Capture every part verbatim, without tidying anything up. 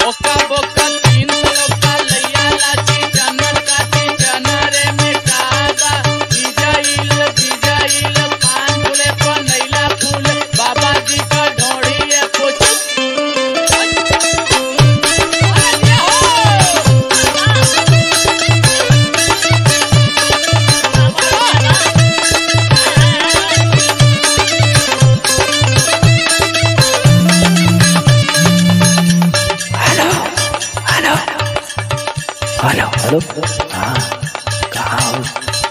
Hello hello हाँ कहाँ हो?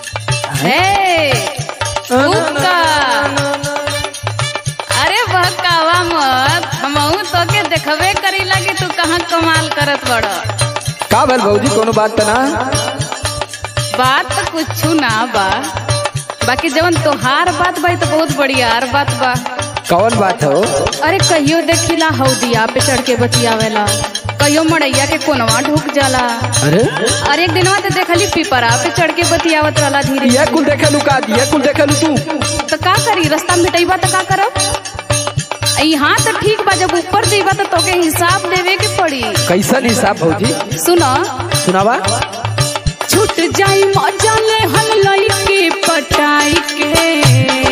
अरे बहकावा मत, हमहू तो के देखबे करी लगी तू कहाँ कमाल करत बड़। का भल भौजी कोनो बात ना? बात तो कुछ ना बा, बाकी जवन तोहार बात बा तो बहुत बढ़िया बात बा। कौन बात हो? अरे कहियो देखिला हौदिया पे चढ़ के बतियावेला, कहियो मड़ैया के कोनवा ढुक जाला। अरे अरे एक दिनवा तो देखली पीपरा पे चढ़ के बतियावत रहला धीरे। ये कुल देखलू का? ये कुल देखलू तू? तो का करी, रास्ता में भेटैबा तो का करब? यहाँ तो ठीक बा, जब ऊपर जइबा तो तोके हिसाब देवे के पड़ी। कैसा हिसाब भौजी? सुनो सुनावा। छूट जाई मजा ले हलई के पटाई के,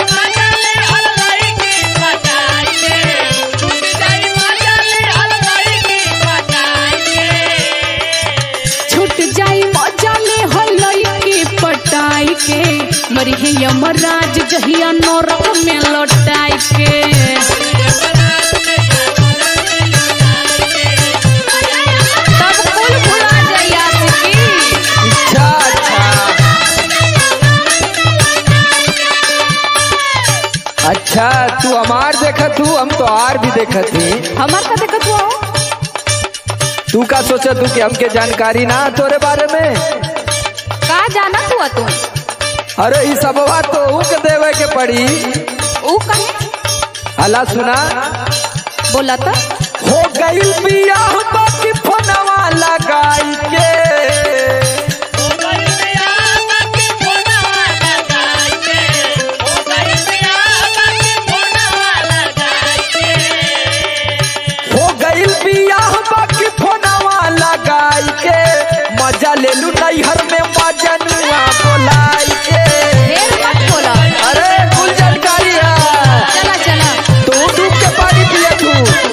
छूट जाई मजा ले हलई के पटाई के, मरी है यमराज जहिया नरक में लौटाई के। तब कुल भुला जाइया की। अच्छा अच्छा अच्छा, तू हमार देखत हूँ, हम तो आर भी देखत ही। हमार का देखत हो? तू का सोचत हूँ कि हमके जानकारी ना तोरे बारे में? का जाना तू तू? अरे ई सब बात तो ऊ के देवे के पड़ी। ऊ कहे? अला सुना, बोला तो हो गइल बियाह बाकी फोनवा लगाई के, हो गइल बियाह बाकी फोनवा लगाई के, मजा ले लू नैहर में मजनुआ बोलाई के। ढेर मत बोला। अरे कुल जानकारी है। चला चला तू डूब के पानी पिया तू।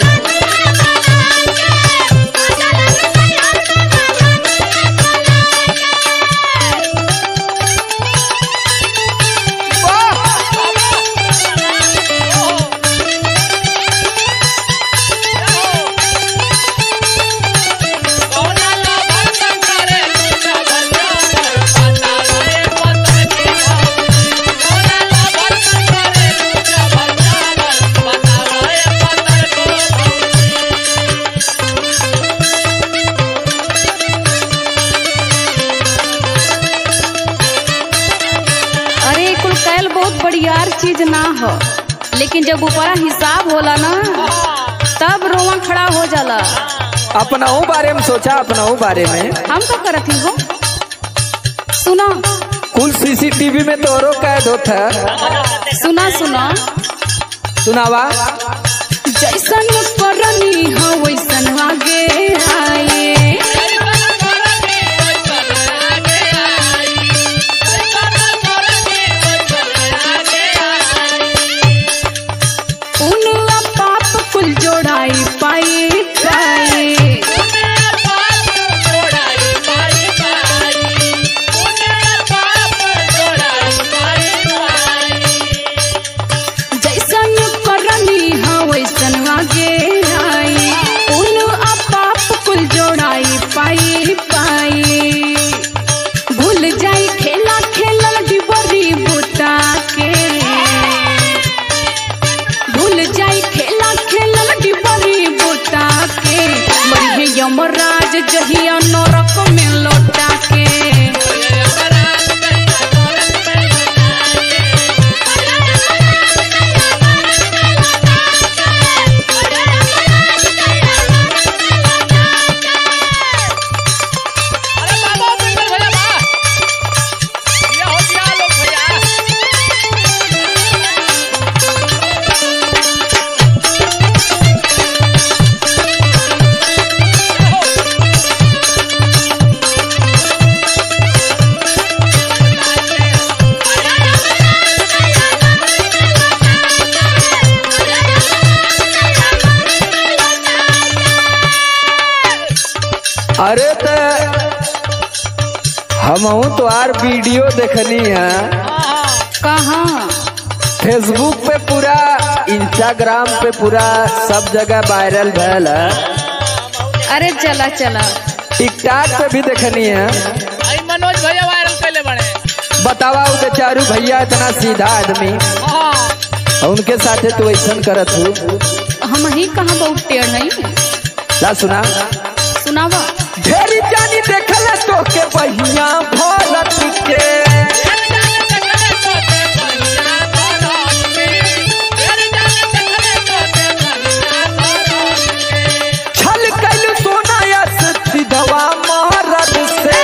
बढ़ियार चीज ना हो, लेकिन जब ऊपरा हिसाब होला ना तब रोवा खड़ा हो जाला। अपना हो बारे में सोचा, अपना हो बारे में। हम तो करत ही हो। सुना, कुल सीसीटीवी में तोरो कैद होता। सुना सुना सुनावा। जैसन करनी हो वैसन आगे आए, यमराज जहिया नरक में लौटा के। अरे तो हमहू तो आर वीडियो देखनी है कहाँ? फेसबुक पे पूरा, इंस्टाग्राम पे पूरा, सब जगह वायरल भैल है। अरे चला चला टिकटॉक पे भी देखनी है। आई मनोज भैया वायरल कैले बड़े। बतावा उ बेचारू भैया इतना सीधा आदमी, हाँ उनके साथे तू ऐसा करत हूँ। हम ही कहाँ बहुत टेढ़ है। ला सुना सुनावा। ढेरी जानी देखल तो के बहिया भरत के, छल कैलू सोना यस सिधवा महारत से,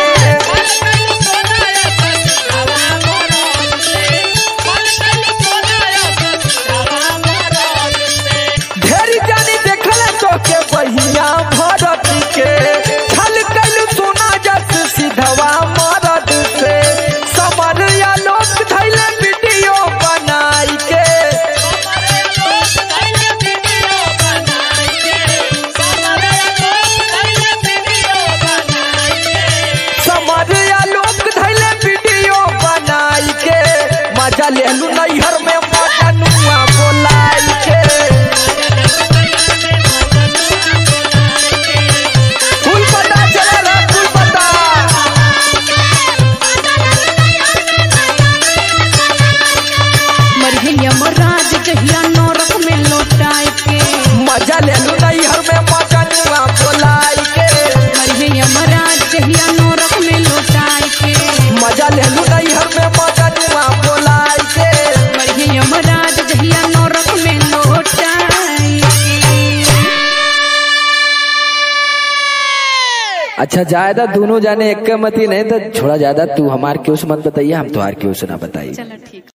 ढेरी जानी देखल तो के बहिया भरत के, छल कैलू सोना यस सिधवा महारत से, समर या लोग धैले वीडियो बनाई के, समर या लोग धैले वीडियो बनाई के, मजा लेलू नैहर में मजनुआ बोलाई के। फूल पता चला फूल पता, मरहे यमराज जहिया नरक में लौटाए के, मजा लेलू नैहर में मजनुआ बोलाई के, मरहे यमराज जहिया नरक में लौटाए के, मजा लेलू नैहर में मजनुआ बोलाई के। मरहे यमराज जहिया नरक में लौटाए के। अच्छा ज्यादा दोनों जाने एक मती नहीं तो छोड़ा ज्यादा तू हमार क्यों मत बताइए, हम तुम्हार क्यों ना बताइए। चलो ठीक।